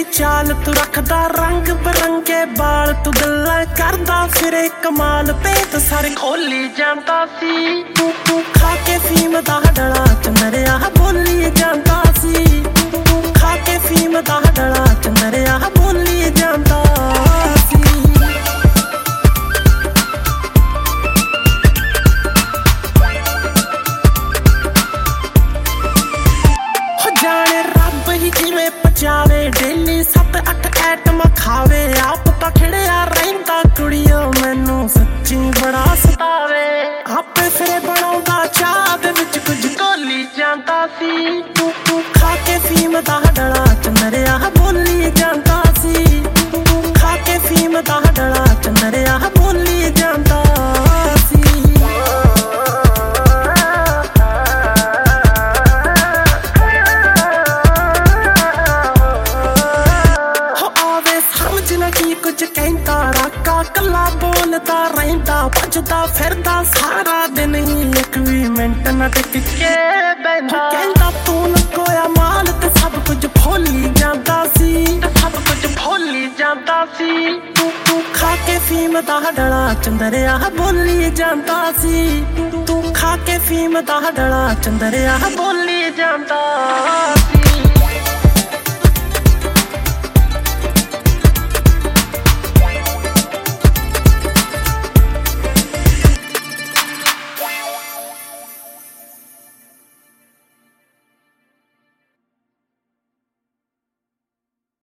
चाल तू रखदा रंग बिरंगे बाल तू गल्लां करदा फिरे कमाल पे तो सारे खोली जांदा सी तू खा के फीम दा डला चंदरिया बोली जांदा सी तू खा के फीम दा डला चंदरिया बोली जांदा सी जाने रब ही जिवें पचावे डेली 7-8 ऐटम खावे आप तां खिड़िया रहिंदा कुड़ियो मैनू सच्ची बड़ा सतावे आपे फिरे बनाउंदा चाह दे विच कुछ घोली जांदा सी तू खा के फीम दा डला चंदरिया बोली जांदा सी तू खा के फीम दा डला चंदरिया बोली जांदा सी की कुछ कहता राका कला बोलता रहता भजदा फिरदा सारा दिन ही एक भी मिनट न टिक के बैठा कहता तू लकोया माल ते सब कुछ भोली जांदा सी सब कुछ भोली जांदा सी तू खा के फीम दा डला चंदरिया बोली जांदा सी तू खा के फीम दा डला चंदरिया बोली जांदा सी